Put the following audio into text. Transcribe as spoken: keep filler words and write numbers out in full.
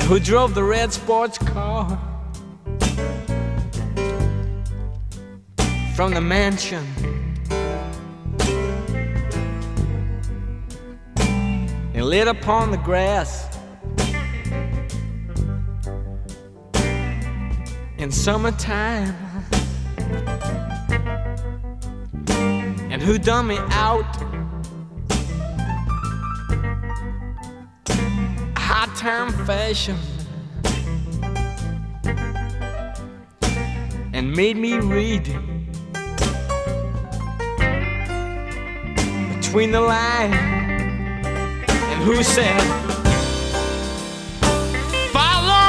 who drove the red sports car from the mansion and lit upon the grass in summertime, and who done me out high time fashion and made me read between the lines, and who said